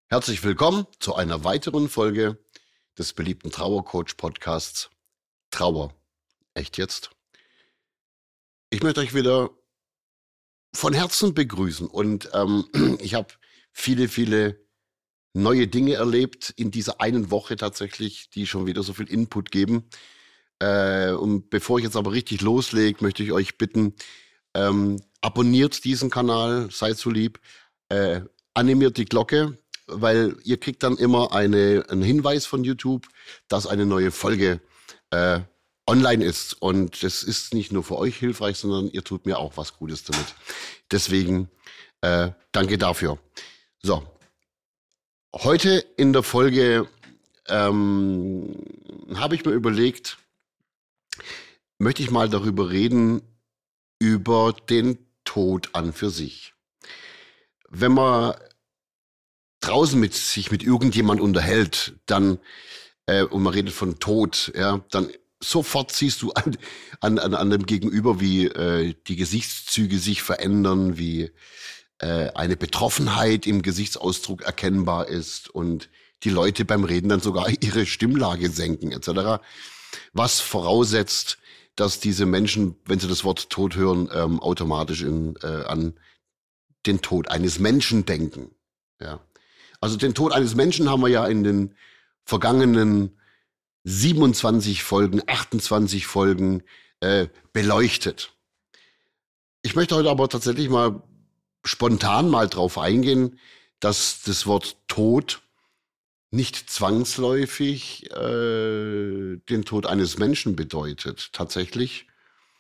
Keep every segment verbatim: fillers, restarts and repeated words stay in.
Herzlich willkommen zu einer weiteren Folge des beliebten Trauercoach-Podcasts Trauer. Echt jetzt? Ich möchte euch wieder von Herzen begrüßen und ähm, ich habe viele, viele neue Dinge erlebt in dieser einen Woche tatsächlich, die schon wieder so viel Input geben. Äh, und bevor ich jetzt aber richtig loslege, möchte ich euch bitten, ähm, abonniert diesen Kanal, seid so lieb, äh, animiert die Glocke, weil ihr kriegt dann immer eine, einen Hinweis von YouTube, dass eine neue Folge äh, online ist. Und das ist nicht nur für euch hilfreich, sondern ihr tut mir auch was Gutes damit. Deswegen äh, danke dafür. So, heute in der Folge ähm, habe ich mir überlegt, möchte ich mal darüber reden, über den Tod an für sich. Wenn man draußen mit sich mit irgendjemand unterhält, dann äh, und man redet von Tod, ja, dann sofort siehst du an, an, an, an dem Gegenüber, wie äh, die Gesichtszüge sich verändern, wie äh, eine Betroffenheit im Gesichtsausdruck erkennbar ist und die Leute beim Reden dann sogar ihre Stimmlage senken et cetera. Was voraussetzt, dass diese Menschen, wenn sie das Wort Tod hören, ähm, automatisch in, äh, an den Tod eines Menschen denken. Ja. Also den Tod eines Menschen haben wir ja in den vergangenen siebenundzwanzig Folgen, achtundzwanzig Folgen äh, beleuchtet. Ich möchte heute aber tatsächlich mal spontan mal drauf eingehen, dass das Wort Tod nicht zwangsläufig äh, den Tod eines Menschen bedeutet. Tatsächlich.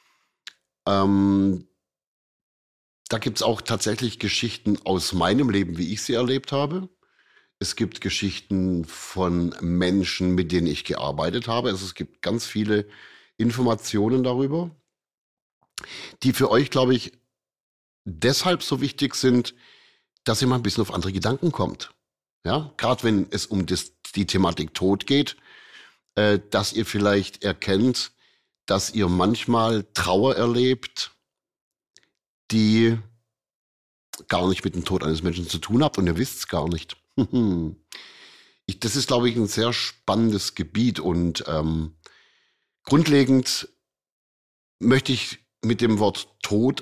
Ähm, da gibt es auch tatsächlich Geschichten aus meinem Leben, wie ich sie erlebt habe. Es gibt Geschichten von Menschen, mit denen ich gearbeitet habe. Also es gibt ganz viele Informationen darüber, die für euch, glaube ich, deshalb so wichtig sind, dass ihr mal ein bisschen auf andere Gedanken kommt. Ja, gerade wenn es um das, die Thematik Tod geht, äh, dass ihr vielleicht erkennt, dass ihr manchmal Trauer erlebt, die gar nicht mit dem Tod eines Menschen zu tun habt und ihr wisst es gar nicht. ich, das ist, glaube ich, ein sehr spannendes Gebiet und ähm, grundlegend möchte ich mit dem Wort Tod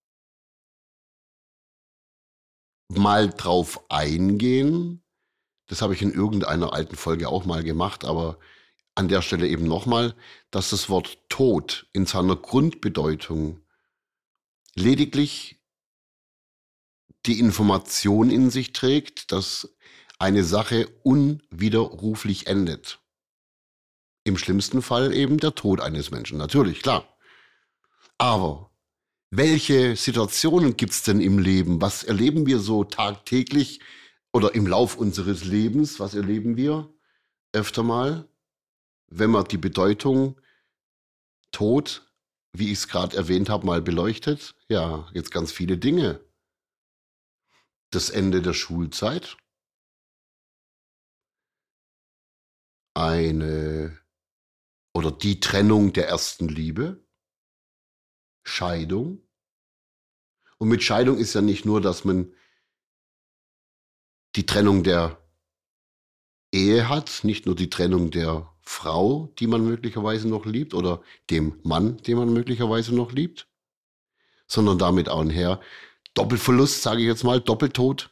mal drauf eingehen. Das habe ich in irgendeiner alten Folge auch mal gemacht, aber an der Stelle eben nochmal, dass das Wort Tod in seiner Grundbedeutung lediglich die Information in sich trägt, dass eine Sache unwiderruflich endet. Im schlimmsten Fall eben der Tod eines Menschen, natürlich, klar. Aber welche Situationen gibt es denn im Leben? Was erleben wir so tagtäglich oder im Lauf unseres Lebens? Was erleben wir öfter mal, wenn man die Bedeutung Tod, wie ich es gerade erwähnt habe, mal beleuchtet? Ja, jetzt ganz viele Dinge. Das Ende der Schulzeit, eine oder die Trennung der ersten Liebe, Scheidung. Und mit Scheidung ist ja nicht nur, dass man die Trennung der Ehe hat, nicht nur die Trennung der Frau, die man möglicherweise noch liebt, oder dem Mann, den man möglicherweise noch liebt, sondern damit auch einher Doppelverlust, sage ich jetzt mal, Doppeltod.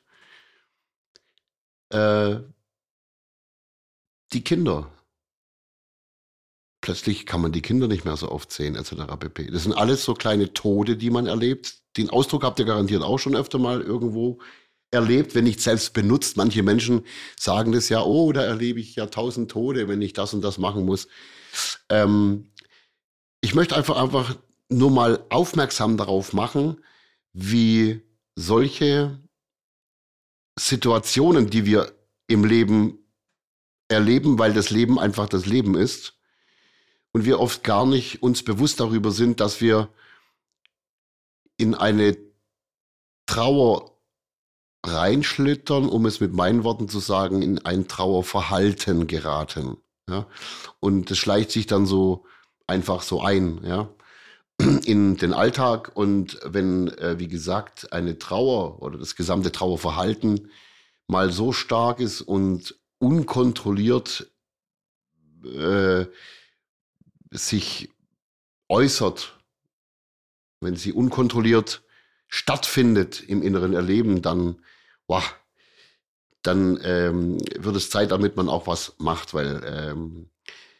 Äh, die Kinder. Plötzlich kann man die Kinder nicht mehr so oft sehen, et cetera pp. Das sind alles so kleine Tode, die man erlebt. Den Ausdruck habt ihr garantiert auch schon öfter mal irgendwo erlebt, wenn nicht selbst benutzt. Manche Menschen sagen das ja, oh, da erlebe ich ja tausend Tode, wenn ich das und das machen muss. Ähm, ich möchte einfach, einfach nur mal aufmerksam darauf machen, wie solche Situationen, die wir im Leben erleben, weil das Leben einfach das Leben ist, und wir oft gar nicht uns bewusst darüber sind, dass wir in eine Trauer reinschlittern, um es mit meinen Worten zu sagen, in ein Trauerverhalten geraten. Ja? Und das schleicht sich dann so einfach so ein, ja, in den Alltag. Und wenn, äh, wie gesagt, eine Trauer oder das gesamte Trauerverhalten mal so stark ist und unkontrolliert äh, sich äußert, wenn sie unkontrolliert stattfindet im inneren Erleben, dann, wow, dann ähm, wird es Zeit, damit man auch was macht, weil ähm,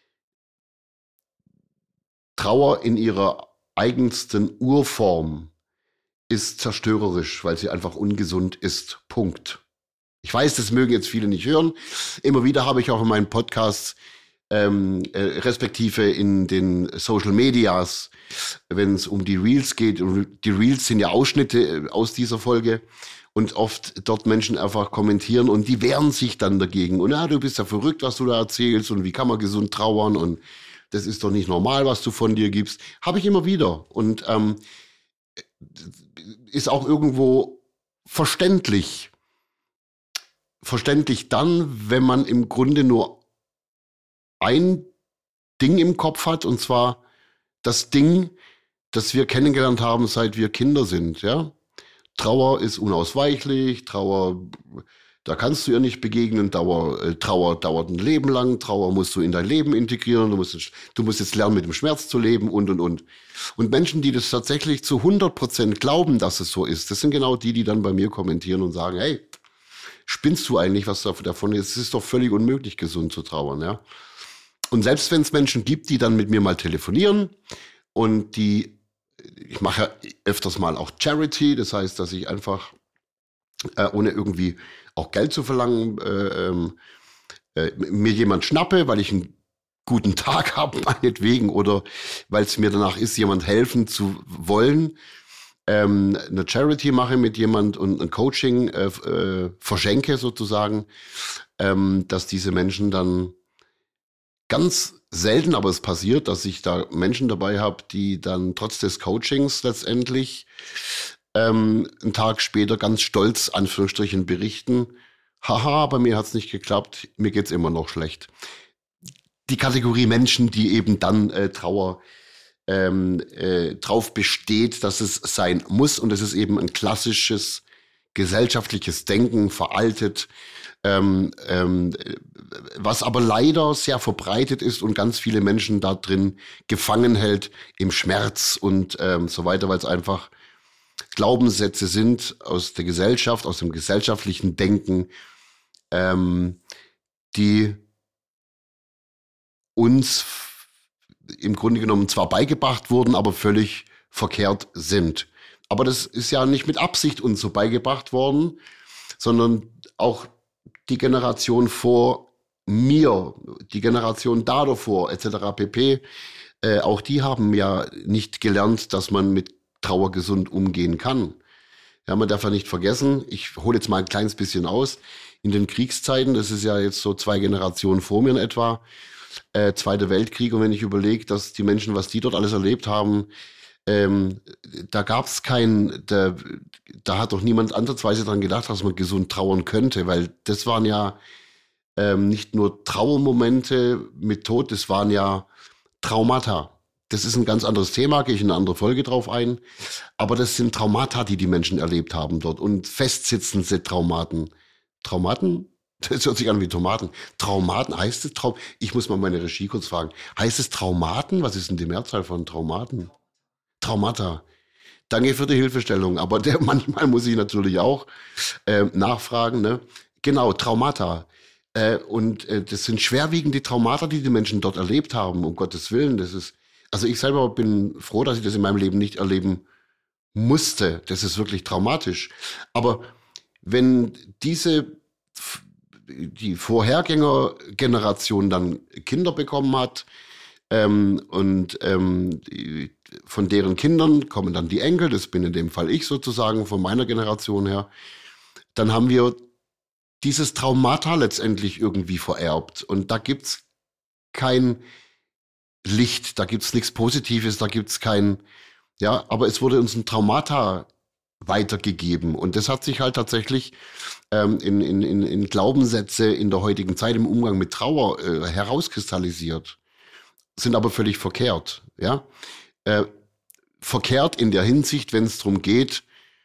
Trauer in ihrer eigensten Urform ist zerstörerisch, weil sie einfach ungesund ist. Punkt. Ich weiß, das mögen jetzt viele nicht hören. Immer wieder habe ich auch in meinen Podcasts, ähm, äh, respektive in den Social Medias, wenn es um die Reels geht, und die Reels sind ja Ausschnitte aus dieser Folge, und oft dort Menschen einfach kommentieren und die wehren sich dann dagegen. Und ja, du bist ja verrückt, was du da erzählst, und wie kann man gesund trauern, und das ist doch nicht normal, was du von dir gibst. Habe ich immer wieder. Und ähm, ist auch irgendwo verständlich. Verständlich dann, wenn man im Grunde nur ein Ding im Kopf hat, und zwar das Ding, das wir kennengelernt haben, seit wir Kinder sind, ja. Trauer ist unausweichlich, Trauer, da kannst du ihr nicht begegnen, Trauer, äh, Trauer dauert ein Leben lang, Trauer musst du in dein Leben integrieren, du musst, du musst jetzt lernen, mit dem Schmerz zu leben und, und, und. Und Menschen, die das tatsächlich zu hundert Prozent glauben, dass es so ist, das sind genau die, die dann bei mir kommentieren und sagen, hey, spinnst du eigentlich, was davon ist? Es ist doch völlig unmöglich, gesund zu trauern, ja. Und selbst wenn es Menschen gibt, die dann mit mir mal telefonieren und die, ich mache ja öfters mal auch Charity, das heißt, dass ich einfach, äh, ohne irgendwie auch Geld zu verlangen, äh, äh, mir jemand schnappe, weil ich einen guten Tag habe, meinetwegen, oder weil es mir danach ist, jemand helfen zu wollen, ähm, eine Charity mache mit jemand und ein Coaching äh, äh, verschenke sozusagen, ähm, dass diese Menschen dann ganz selten, aber es passiert, dass ich da Menschen dabei habe, die dann trotz des Coachings letztendlich ähm, einen Tag später ganz stolz, Anführungsstrichen, berichten, haha, bei mir hat's nicht geklappt, mir geht's immer noch schlecht. Die Kategorie Menschen, die eben dann äh, Trauer ähm, äh, drauf besteht, dass es sein muss, und es ist eben ein klassisches gesellschaftliches Denken, veraltet, ähm, ähm, was aber leider sehr verbreitet ist und ganz viele Menschen da drin gefangen hält im Schmerz und ähm, so weiter, weil es einfach Glaubenssätze sind aus der Gesellschaft, aus dem gesellschaftlichen Denken, ähm, die uns im Grunde genommen zwar beigebracht wurden, aber völlig verkehrt sind. Aber das ist ja nicht mit Absicht uns so beigebracht worden, sondern auch die Generation vor mir, die Generation da davor, et cetera pp., äh, auch die haben ja nicht gelernt, dass man mit Trauer gesund umgehen kann. Ja, man darf ja nicht vergessen, ich hole jetzt mal ein kleines bisschen aus, in den Kriegszeiten, das ist ja jetzt so zwei Generationen vor mir in etwa, äh, Zweiter Weltkrieg, und wenn ich überlege, dass die Menschen, was die dort alles erlebt haben, ähm, da gab es kein, da, da hat doch niemand ansatzweise dran gedacht, dass man gesund trauern könnte, weil das waren ja ähm, nicht nur Trauermomente mit Tod, das waren ja Traumata. Das ist ein ganz anderes Thema, gehe ich in eine andere Folge drauf ein. Aber das sind Traumata, die die Menschen erlebt haben dort, und festsitzende Traumaten. Traumaten? Das hört sich an wie Tomaten. Traumaten, heißt es Traum? Ich muss mal meine Regie kurz fragen. Heißt es Traumaten? Was ist denn die Mehrzahl von Traumaten? Traumata. Danke für die Hilfestellung. Aber der, manchmal muss ich natürlich auch äh, nachfragen. Ne? Genau, Traumata. Äh, und äh, das sind schwerwiegende Traumata, die die Menschen dort erlebt haben, um Gottes Willen. Das ist, also ich selber bin froh, dass ich das in meinem Leben nicht erleben musste. Das ist wirklich traumatisch. Aber wenn diese die Vorhergängergeneration dann Kinder bekommen hat, ähm, und ähm, die, von deren Kindern kommen dann die Enkel, das bin in dem Fall ich sozusagen von meiner Generation her, dann haben wir dieses Traumata letztendlich irgendwie vererbt. Und da gibt's kein Licht, da gibt's nichts Positives, da gibt's kein, ja, aber es wurde uns ein Traumata weitergegeben. Und das hat sich halt tatsächlich ähm, in, in, in, in Glaubenssätze in der heutigen Zeit im Umgang mit Trauer äh, herauskristallisiert. Sind aber völlig verkehrt. Ja? Äh, verkehrt in der Hinsicht, wenn es darum geht,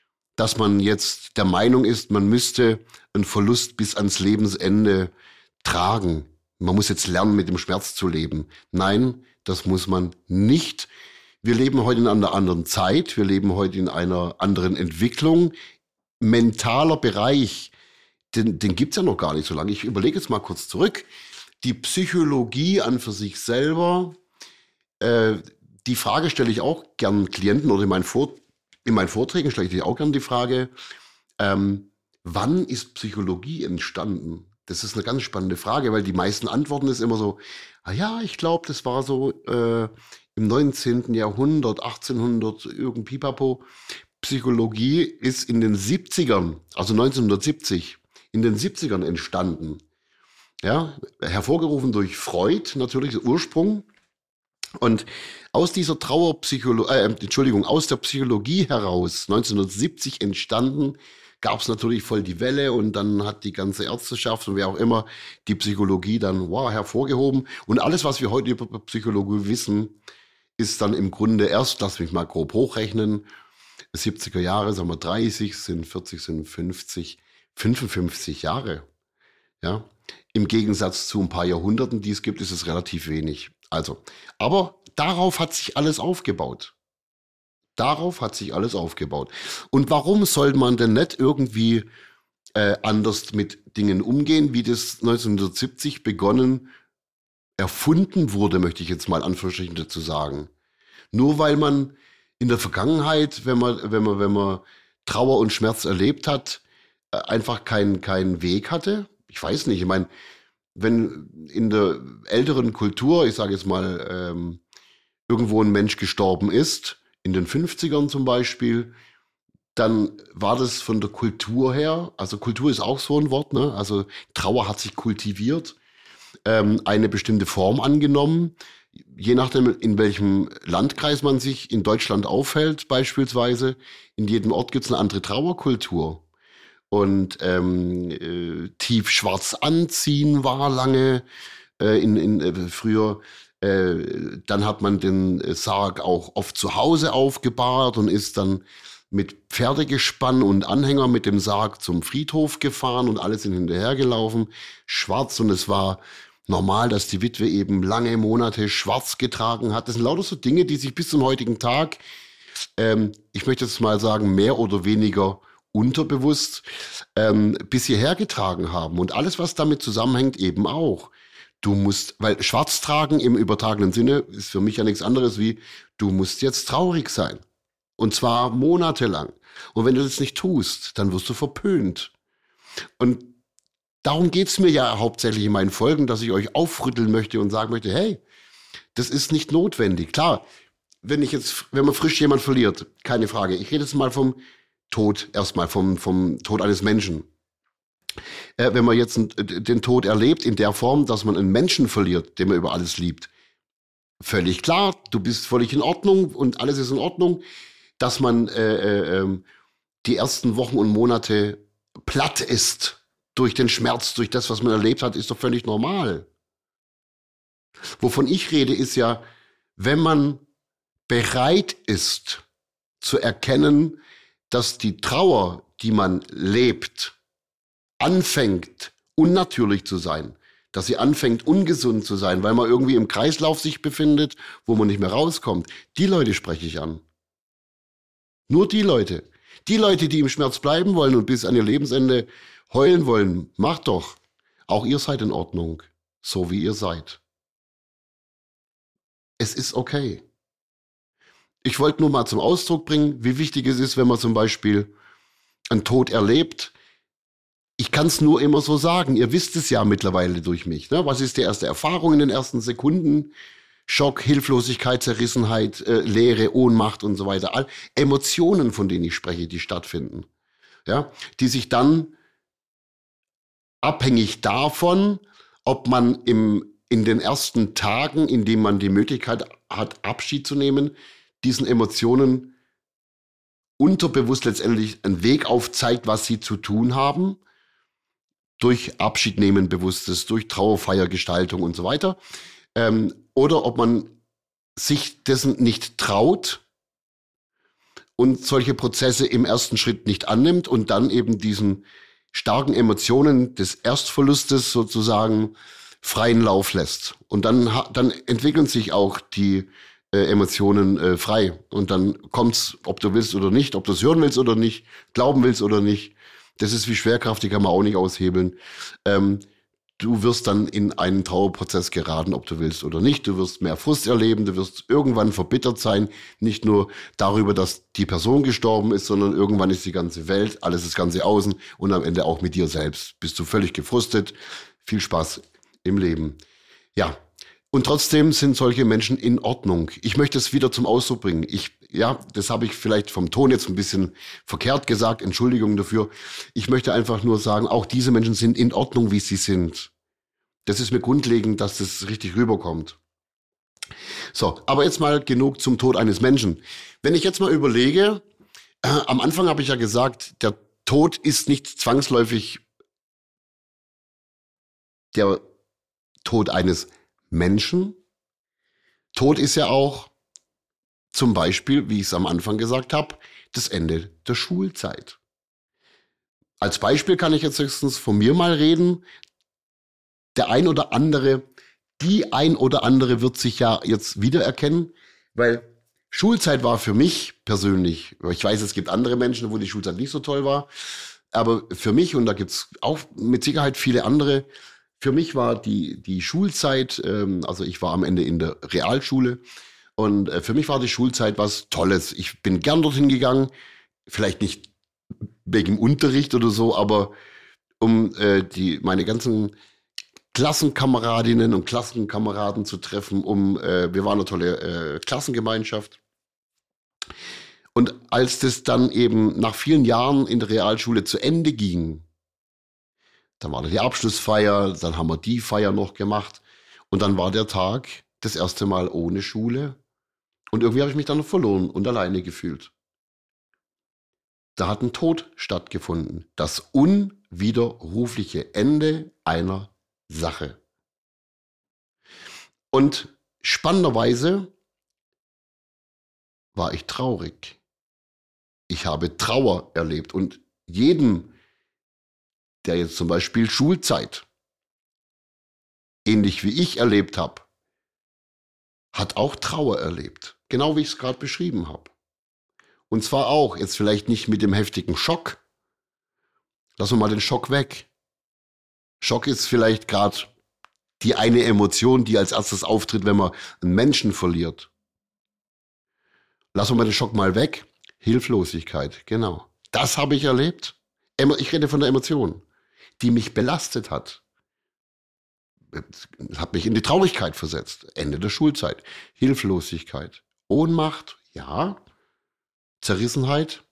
dass man jetzt der Meinung ist, man müsste einen Verlust bis ans Lebensende tragen. Man muss jetzt lernen, mit dem Schmerz zu leben. Nein, das muss man nicht. Wir leben heute in einer anderen Zeit. Wir leben heute in einer anderen Entwicklung. Mentaler Bereich, den, den gibt's ja noch gar nicht so lange. Ich überlege jetzt mal kurz zurück. Die Psychologie an für sich selber, äh, die Frage stelle ich auch gern Klienten oder in meinen, Vor- in meinen Vorträgen stelle ich auch gern die Frage, ähm, wann ist Psychologie entstanden? Das ist eine ganz spannende Frage, weil die meisten Antworten ist immer so, ah ja, ich glaube, das war so äh, im neunzehnten. Jahrhundert, achtzehnhundert, irgend Pipapo. Psychologie ist in den siebzigern, also neunzehnhundertsiebzig, in den siebzigern entstanden. Ja, hervorgerufen durch Freud, natürlich der Ursprung. Und aus dieser Trauerpsychologie, äh, Entschuldigung, aus der Psychologie heraus, neunzehnhundertsiebzig entstanden, gab es natürlich voll die Welle und dann hat die ganze Ärzteschaft und wer auch immer die Psychologie dann wow, hervorgehoben. Und alles, was wir heute über Psychologie wissen, ist dann im Grunde erst, lass mich mal grob hochrechnen, siebziger Jahre, sagen wir dreißig, sind vierzig, sind fünfzig, fünfundfünfzig Jahre. Ja, im Gegensatz zu ein paar Jahrhunderten, die es gibt, ist es relativ wenig. Also, aber darauf hat sich alles aufgebaut. Darauf hat sich alles aufgebaut. Und warum soll man denn nicht irgendwie äh, anders mit Dingen umgehen, wie das neunzehnhundertsiebzig begonnen, erfunden wurde, möchte ich jetzt mal anführungsstrichen dazu sagen. Nur weil man in der Vergangenheit, wenn man, wenn man, wenn man Trauer und Schmerz erlebt hat, äh, einfach keinen keinen Weg hatte. Ich weiß nicht, ich meine, wenn in der älteren Kultur, ich sage jetzt mal, ähm, irgendwo ein Mensch gestorben ist, in den fünfzigern zum Beispiel, dann war das von der Kultur her, also Kultur ist auch so ein Wort, ne? Also Trauer hat sich kultiviert, ähm, eine bestimmte Form angenommen, je nachdem, in welchem Landkreis man sich in Deutschland aufhält beispielsweise, in jedem Ort gibt es eine andere Trauerkultur. Und ähm, äh, tief schwarz anziehen war lange, äh, in, in, äh, früher. Äh, dann hat man den Sarg auch oft zu Hause aufgebahrt und ist dann mit Pferdegespann und Anhänger mit dem Sarg zum Friedhof gefahren und alle sind hinterhergelaufen, schwarz. Und es war normal, dass die Witwe eben lange Monate schwarz getragen hat. Das sind lauter so Dinge, die sich bis zum heutigen Tag, ähm, ich möchte jetzt mal sagen, mehr oder weniger unterbewusst ähm, bis hierher getragen haben. Und alles, was damit zusammenhängt, eben auch. Du musst, weil schwarz tragen im übertragenen Sinne ist für mich ja nichts anderes wie, du musst jetzt traurig sein. Und zwar monatelang. Und wenn du das nicht tust, dann wirst du verpönt. Und darum geht's mir ja hauptsächlich in meinen Folgen, dass ich euch aufrütteln möchte und sagen möchte, hey, das ist nicht notwendig. Klar, wenn ich jetzt, wenn man frisch jemand verliert, keine Frage. Ich rede jetzt mal vom Tod, erstmal vom, vom Tod eines Menschen. Äh, wenn man jetzt den Tod erlebt in der Form, dass man einen Menschen verliert, den man über alles liebt, völlig klar, du bist völlig in Ordnung und alles ist in Ordnung, dass man äh, äh, die ersten Wochen und Monate platt ist durch den Schmerz, durch das, was man erlebt hat, ist doch völlig normal. Wovon ich rede, ist ja, wenn man bereit ist zu erkennen, dass die Trauer, die man lebt, anfängt, unnatürlich zu sein, dass sie anfängt, ungesund zu sein, weil man irgendwie im Kreislauf sich befindet, wo man nicht mehr rauskommt. Die Leute spreche ich an. Nur die Leute. Die Leute, die im Schmerz bleiben wollen und bis an ihr Lebensende heulen wollen, macht doch. Auch ihr seid in Ordnung, so wie ihr seid. Es ist okay. Ich wollte nur mal zum Ausdruck bringen, wie wichtig es ist, wenn man zum Beispiel einen Tod erlebt. Ich kann es nur immer so sagen, ihr wisst es ja mittlerweile durch mich. Ne? Was ist die erste Erfahrung in den ersten Sekunden? Schock, Hilflosigkeit, Zerrissenheit, äh, Leere, Ohnmacht und so weiter. All Emotionen, von denen ich spreche, die stattfinden. Ja? Die sich dann abhängig davon, ob man im, in den ersten Tagen, in denen man die Möglichkeit hat, Abschied zu nehmen, diesen Emotionen unterbewusst letztendlich einen Weg aufzeigt, was sie zu tun haben, durch Abschied nehmen Bewusstes, durch Trauerfeiergestaltung und so weiter, ähm, oder ob man sich dessen nicht traut und solche Prozesse im ersten Schritt nicht annimmt und dann eben diesen starken Emotionen des Erstverlustes sozusagen freien Lauf lässt. Und dann, dann entwickeln sich auch die äh, Emotionen äh, frei. Und dann kommt's, ob du willst oder nicht, ob du es hören willst oder nicht, glauben willst oder nicht. Das ist wie Schwerkraft, die kann man auch nicht aushebeln. Ähm, du wirst dann in einen Trauerprozess geraten, ob du willst oder nicht. Du wirst mehr Frust erleben, du wirst irgendwann verbittert sein. Nicht nur darüber, dass die Person gestorben ist, sondern irgendwann ist die ganze Welt, alles das ganze Außen und am Ende auch mit dir selbst. Bist du völlig gefrustet. Viel Spaß im Leben. Ja, und trotzdem sind solche Menschen in Ordnung. Ich möchte es wieder zum Ausdruck bringen. Ich, ja, das habe ich vielleicht vom Ton jetzt ein bisschen verkehrt gesagt. Entschuldigung dafür. Ich möchte einfach nur sagen, auch diese Menschen sind in Ordnung, wie sie sind. Das ist mir grundlegend, dass das richtig rüberkommt. So, aber jetzt mal genug zum Tod eines Menschen. Wenn ich jetzt mal überlege, äh, am Anfang habe ich ja gesagt, der Tod ist nicht zwangsläufig der Tod eines Menschen. Tod ist ja auch zum Beispiel, wie ich es am Anfang gesagt habe, das Ende der Schulzeit. Als Beispiel kann ich jetzt höchstens von mir mal reden. Der ein oder andere, die ein oder andere wird sich ja jetzt wiedererkennen, weil Schulzeit war für mich persönlich, ich weiß, es gibt andere Menschen, wo die Schulzeit nicht so toll war, aber für mich, und da gibt's auch mit Sicherheit viele andere, für mich war die, die Schulzeit, ähm, also ich war am Ende in der Realschule und äh, für mich war die Schulzeit was Tolles. Ich bin gern dorthin gegangen, vielleicht nicht wegen dem Unterricht oder so, aber um äh, die meine ganzen Klassenkameradinnen und Klassenkameraden zu treffen, um äh, wir waren eine tolle äh, Klassengemeinschaft. Und als das dann eben nach vielen Jahren in der Realschule zu Ende ging, dann war da die Abschlussfeier, dann haben wir die Feier noch gemacht und dann war der Tag das erste Mal ohne Schule und irgendwie habe ich mich dann noch verloren und alleine gefühlt. Da hat ein Tod stattgefunden, das unwiderrufliche Ende einer Sache. Und spannenderweise war ich traurig. Ich habe Trauer erlebt und jedem, der jetzt zum Beispiel Schulzeit ähnlich wie ich erlebt habe, hat auch Trauer erlebt. Genau wie ich es gerade beschrieben habe. Und zwar auch, jetzt vielleicht nicht mit dem heftigen Schock. Lassen wir mal den Schock weg. Schock ist vielleicht gerade die eine Emotion, die als erstes auftritt, wenn man einen Menschen verliert. Lassen wir mal den Schock mal weg. Hilflosigkeit, genau. Das habe ich erlebt. Ich rede von der Emotion, die mich belastet hat. Hat mich in die Traurigkeit versetzt. Ende der Schulzeit. Hilflosigkeit. Ohnmacht, ja. Zerrissenheit.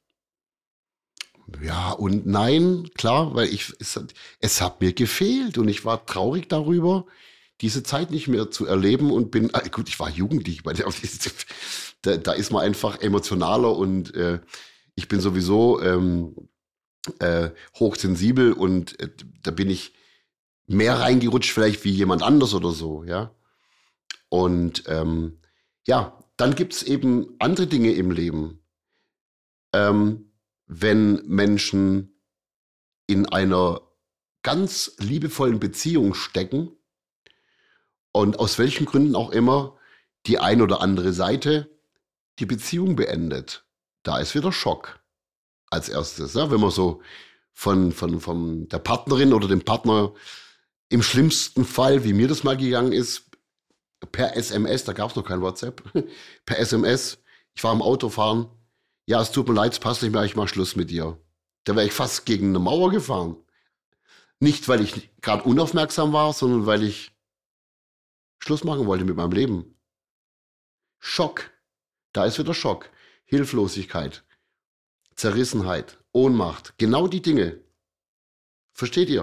Ja und nein, klar, weil ich, es, es hat mir gefehlt und ich war traurig darüber, diese Zeit nicht mehr zu erleben und bin, gut, ich war jugendlich, da, da ist man einfach emotionaler und äh, ich bin sowieso ähm, äh, hochsensibel und äh, da bin ich mehr reingerutscht vielleicht wie jemand anders oder so, ja. Und ähm, ja, dann gibt's eben andere Dinge im Leben. Ähm, wenn Menschen in einer ganz liebevollen Beziehung stecken und aus welchen Gründen auch immer die ein oder andere Seite die Beziehung beendet, da ist wieder Schock als erstes. Ja? Wenn man so von, von, von der Partnerin oder dem Partner im schlimmsten Fall, wie mir das mal gegangen ist, per S M S, da gab es noch kein WhatsApp, per S M S, ich war am Autofahren, ja, es tut mir leid, es passt nicht mehr, ich mach Schluss mit dir. Da wäre ich fast gegen eine Mauer gefahren. Nicht, weil ich gerade unaufmerksam war, sondern weil ich Schluss machen wollte mit meinem Leben. Schock. Da ist wieder Schock. Hilflosigkeit. Zerrissenheit. Ohnmacht. Genau die Dinge. Versteht ihr?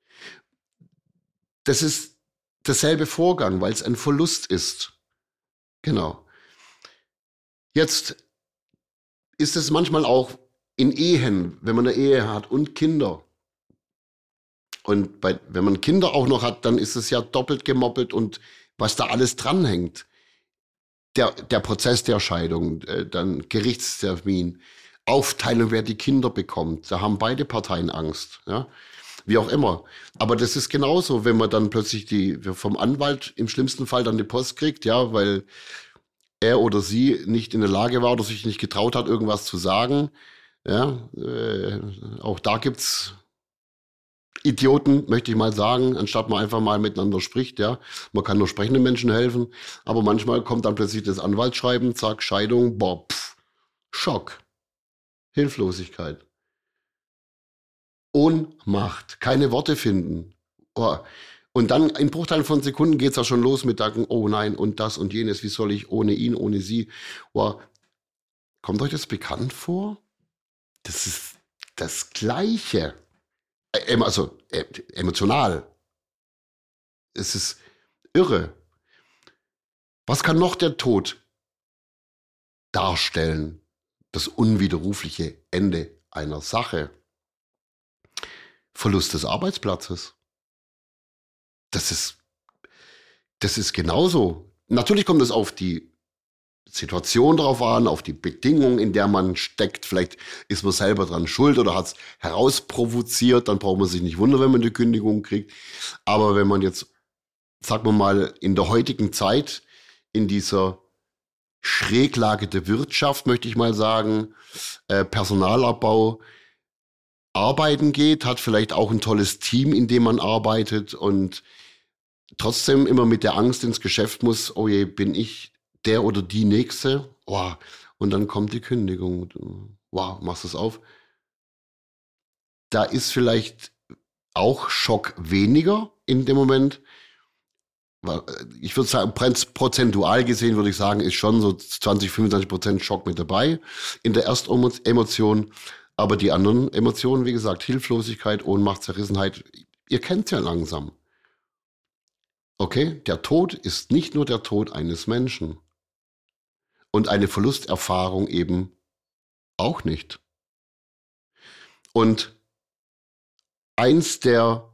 Das ist derselbe Vorgang, weil es ein Verlust ist. Genau. Jetzt ist es manchmal auch in Ehen, wenn man eine Ehe hat und Kinder. Und bei, wenn man Kinder auch noch hat, dann ist es ja doppelt gemoppelt und was da alles dranhängt. der, der Prozess der Scheidung, äh, dann Gerichtstermin, Aufteilung, wer die Kinder bekommt. Da haben beide Parteien Angst, ja. Wie auch immer. Aber das ist genauso, wenn man dann plötzlich die vom Anwalt im schlimmsten Fall dann die Post kriegt, ja, weil er oder sie nicht in der Lage war oder sich nicht getraut hat, irgendwas zu sagen. Ja, äh, auch da gibt's Idioten, möchte ich mal sagen, anstatt man einfach mal miteinander spricht, ja. Man kann nur sprechenden Menschen helfen, aber manchmal kommt dann plötzlich das Anwaltsschreiben, zack, Scheidung, boah, pff, Schock, Hilflosigkeit, Ohnmacht, keine Worte finden. Oh. Und dann in Bruchteilen von Sekunden geht's ja schon los mit Danken, oh nein, und das und jenes, wie soll ich ohne ihn, ohne sie? Oh. Kommt euch das bekannt vor? Das ist das Gleiche. Also äh, emotional. Es ist irre. Was kann noch der Tod darstellen? Das unwiderrufliche Ende einer Sache. Verlust des Arbeitsplatzes. Das ist, das ist genauso. Natürlich kommt es auf die Situation drauf an, auf die Bedingung, in der man steckt. Vielleicht ist man selber dran schuld oder hat es herausprovoziert. Dann braucht man sich nicht wundern, wenn man die Kündigung kriegt. Aber wenn man jetzt, sagen wir mal, in der heutigen Zeit, in dieser Schräglage der Wirtschaft, möchte ich mal sagen, äh, Personalabbau, arbeiten geht, hat vielleicht auch ein tolles Team, in dem man arbeitet und trotzdem immer mit der Angst ins Geschäft muss, oh je, bin ich der oder die Nächste? Wow. Und dann kommt die Kündigung. Wow, machst du es auf? Da ist vielleicht auch Schock weniger in dem Moment. Ich würde sagen, prozentual gesehen würde ich sagen, ist schon so zwanzig, fünfundzwanzig Prozent Schock mit dabei in der Erstemotion. Aber die anderen Emotionen, wie gesagt, Hilflosigkeit, Ohnmacht, Zerrissenheit, ihr kennt es ja langsam. Okay, der Tod ist nicht nur der Tod eines Menschen. Und eine Verlusterfahrung eben auch nicht. Und eins der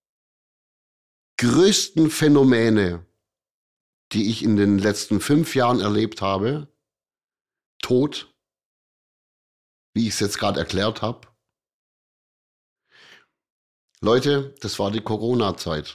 größten Phänomene, die ich in den letzten fünf Jahren erlebt habe, Tod, wie ich es jetzt gerade erklärt habe. Leute, das war die Corona-Zeit.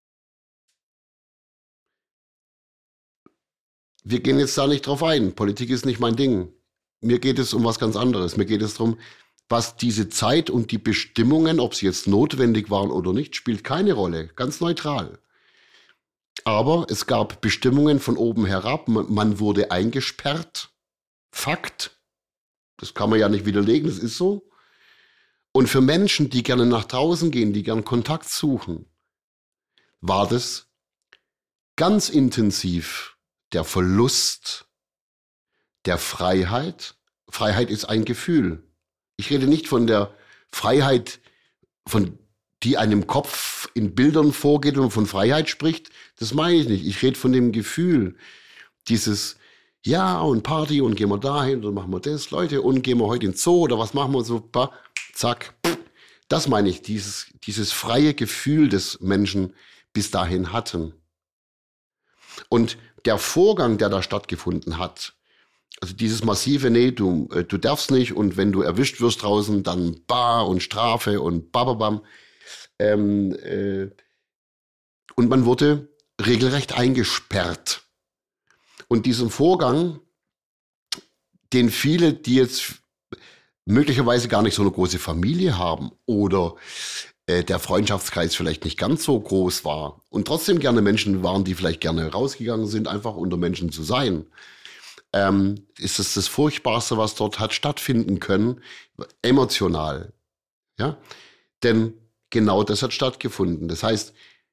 Wir gehen jetzt da nicht drauf ein. Politik ist nicht mein Ding. Mir geht es um was ganz anderes. Mir geht es darum, was diese Zeit und die Bestimmungen, ob sie jetzt notwendig waren oder nicht, spielt keine Rolle. Ganz neutral. Aber es gab Bestimmungen von oben herab. Man wurde eingesperrt. Fakt. Das kann man ja nicht widerlegen, das ist so. Und für Menschen, die gerne nach draußen gehen, die gern Kontakt suchen, war das ganz intensiv der Verlust der Freiheit. Freiheit ist ein Gefühl. Ich rede nicht von der Freiheit, von die einem Kopf in Bildern vorgeht, wenn man von Freiheit spricht. Das meine ich nicht. Ich rede von dem Gefühl, dieses ja, und Party und gehen wir dahin und machen wir das, Leute, und gehen wir heute in den Zoo oder was machen wir so, zack. Das meine ich, dieses, dieses freie Gefühl, das Menschen bis dahin hatten. Und der Vorgang, der da stattgefunden hat, also dieses massive, nee, du, du darfst nicht und wenn du erwischt wirst draußen, dann bar und Strafe und bababam. Ähm, äh, und man wurde regelrecht eingesperrt. Und diesen Vorgang, den viele, die jetzt möglicherweise gar nicht so eine große Familie haben oder äh, der Freundschaftskreis vielleicht nicht ganz so groß war und trotzdem gerne Menschen waren, die vielleicht gerne rausgegangen sind, einfach unter Menschen zu sein, ähm, ist es das Furchtbarste, was dort hat stattfinden können, emotional. Ja? Denn genau das hat stattgefunden. Das heißt,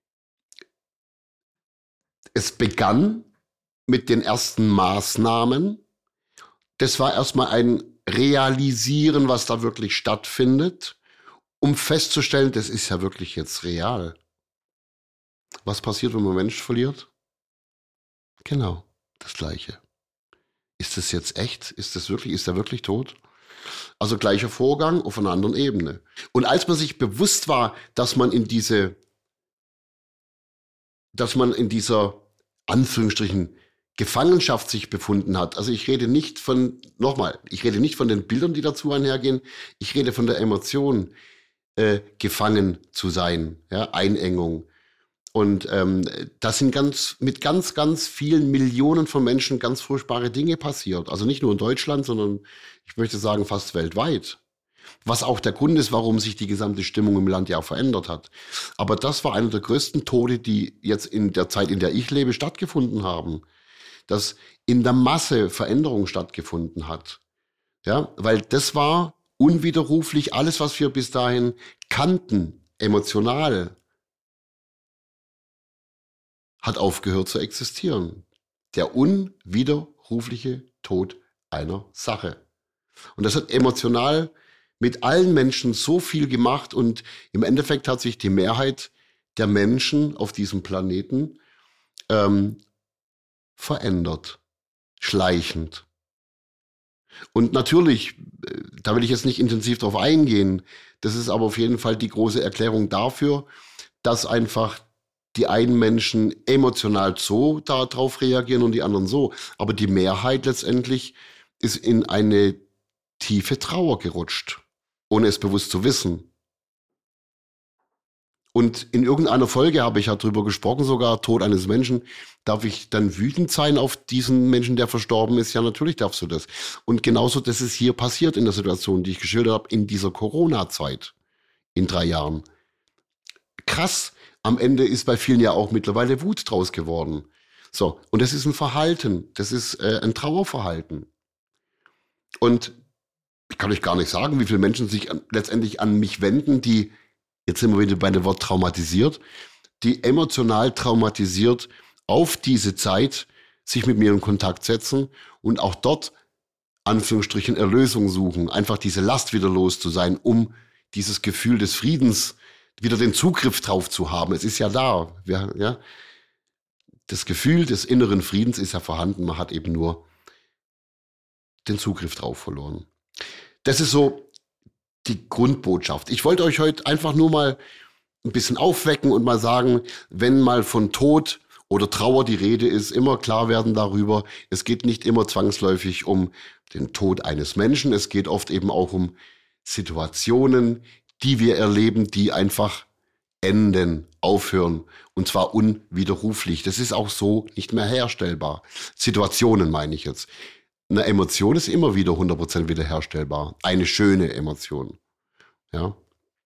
es begann mit den ersten Maßnahmen. Das war erstmal ein Realisieren, was da wirklich stattfindet, um festzustellen, das ist ja wirklich jetzt real. Was passiert, wenn man einen Mensch verliert? Genau, das Gleiche. Ist das jetzt echt? Ist das wirklich, ist er wirklich tot? Also gleicher Vorgang auf einer anderen Ebene. Und als man sich bewusst war, dass man in diese, dass man in dieser Anführungsstrichen Gefangenschaft sich befunden hat. Also ich rede nicht von, nochmal, ich rede nicht von den Bildern, die dazu einhergehen. Ich rede von der Emotion, äh, gefangen zu sein, ja, Einengung. Und ähm, das sind ganz mit ganz, ganz vielen Millionen von Menschen ganz furchtbare Dinge passiert. Also nicht nur in Deutschland, sondern ich möchte sagen fast weltweit. Was auch der Grund ist, warum sich die gesamte Stimmung im Land ja auch verändert hat. Aber das war einer der größten Tode, die jetzt in der Zeit, in der ich lebe, stattgefunden haben. Dass in der Masse Veränderung stattgefunden hat. Ja, weil das war unwiderruflich alles, was wir bis dahin kannten, emotional, hat aufgehört zu existieren. Der unwiderrufliche Tod einer Sache. Und das hat emotional mit allen Menschen so viel gemacht und im Endeffekt hat sich die Mehrheit der Menschen auf diesem Planeten ähm, verändert, schleichend. Und natürlich, da will ich jetzt nicht intensiv drauf eingehen, das ist aber auf jeden Fall die große Erklärung dafür, dass einfach die einen Menschen emotional so darauf reagieren und die anderen so. Aber die Mehrheit letztendlich ist in eine tiefe Trauer gerutscht, ohne es bewusst zu wissen. Und in irgendeiner Folge habe ich ja drüber gesprochen, sogar Tod eines Menschen. Darf ich dann wütend sein auf diesen Menschen, der verstorben ist? Ja, natürlich darfst du das. Und genauso, das ist hier passiert in der Situation, die ich geschildert habe, in dieser Corona-Zeit, in drei Jahren. Krass, am Ende ist bei vielen ja auch mittlerweile Wut draus geworden. So, und das ist ein Verhalten, das ist äh, ein Trauerverhalten. Und ich kann euch gar nicht sagen, wie viele Menschen sich an, letztendlich an mich wenden, die, jetzt sind wir wieder bei dem Wort traumatisiert, die emotional traumatisiert auf diese Zeit sich mit mir in Kontakt setzen und auch dort, Anführungsstrichen, Erlösung suchen, einfach diese Last wieder los zu sein, um dieses Gefühl des Friedens, wieder den Zugriff drauf zu haben. Es ist ja da. Ja, ja. Das Gefühl des inneren Friedens ist ja vorhanden, man hat eben nur den Zugriff drauf verloren. Das ist so die Grundbotschaft. Ich wollte euch heute einfach nur mal ein bisschen aufwecken und mal sagen, wenn mal von Tod oder Trauer die Rede ist, immer klar werden darüber, es geht nicht immer zwangsläufig um den Tod eines Menschen, es geht oft eben auch um Situationen, die wir erleben, die einfach enden, aufhören, und zwar unwiderruflich. Das ist auch so nicht mehr herstellbar. Situationen meine ich jetzt. Eine Emotion ist immer wieder hundert Prozent wiederherstellbar. Eine schöne Emotion. Ja.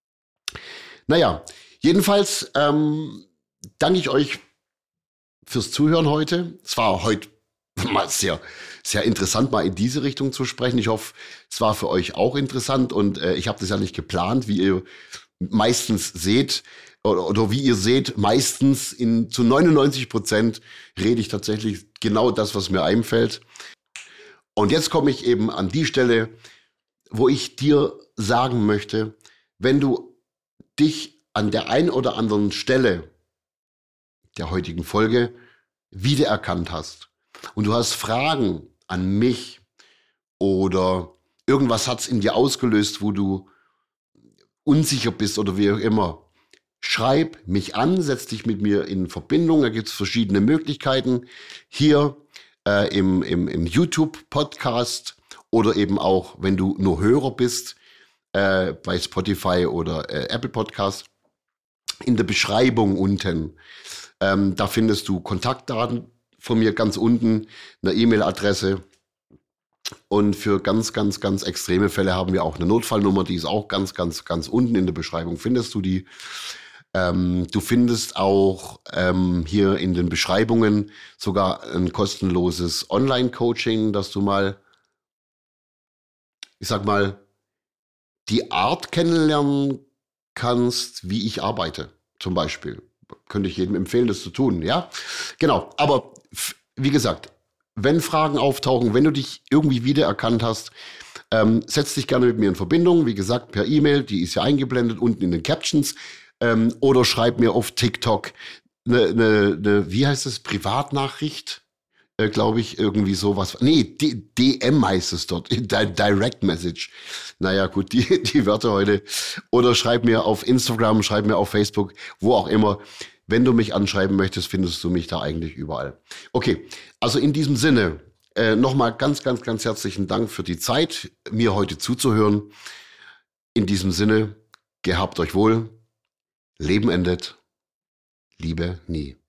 Naja, jedenfalls ähm, danke ich euch fürs Zuhören heute. Es war heute mal sehr, sehr interessant, mal in diese Richtung zu sprechen. Ich hoffe, es war für euch auch interessant und äh, ich habe das ja nicht geplant, wie ihr meistens seht oder, oder wie ihr seht, meistens in zu neunundneunzig Prozent rede ich tatsächlich genau das, was mir einfällt. Und jetzt komme ich eben an die Stelle, wo ich dir sagen möchte, wenn du dich an der einen oder anderen Stelle der heutigen Folge wiedererkannt hast und du hast Fragen an mich oder irgendwas hat es in dir ausgelöst, wo du unsicher bist oder wie auch immer, schreib mich an, setz dich mit mir in Verbindung. Da gibt es verschiedene Möglichkeiten. Hier äh, im, im, im YouTube-Podcast oder eben auch, wenn du nur Hörer bist, äh, bei Spotify oder äh, Apple Podcast, in der Beschreibung unten. Ähm, da findest du Kontaktdaten von mir ganz unten, eine E-Mail-Adresse. Und für ganz, ganz, ganz extreme Fälle haben wir auch eine Notfallnummer, die ist auch ganz, ganz, ganz unten in der Beschreibung. Findest du die? Ähm, du findest auch ähm, hier in den Beschreibungen sogar ein kostenloses Online-Coaching, dass du mal, ich sag mal, die Art kennenlernen kannst, wie ich arbeite, zum Beispiel. Könnte ich jedem empfehlen, das zu tun, ja? Genau, aber wie gesagt, wenn Fragen auftauchen, wenn du dich irgendwie wiedererkannt hast, ähm, setz dich gerne mit mir in Verbindung. Wie gesagt, per E-Mail, die ist ja eingeblendet unten in den Captions. Ähm, oder schreib mir auf TikTok eine, ne, ne, wie heißt es, Privatnachricht, äh, glaube ich, irgendwie sowas. Nee, D- DM heißt es dort, Direct Message. Naja, gut, die, die Wörter heute. Oder schreib mir auf Instagram, schreib mir auf Facebook, wo auch immer. Wenn du mich anschreiben möchtest, findest du mich da eigentlich überall. Okay, also in diesem Sinne, äh, nochmal ganz, ganz, ganz herzlichen Dank für die Zeit, mir heute zuzuhören. In diesem Sinne, gehabt euch wohl, Leben endet, Liebe nie.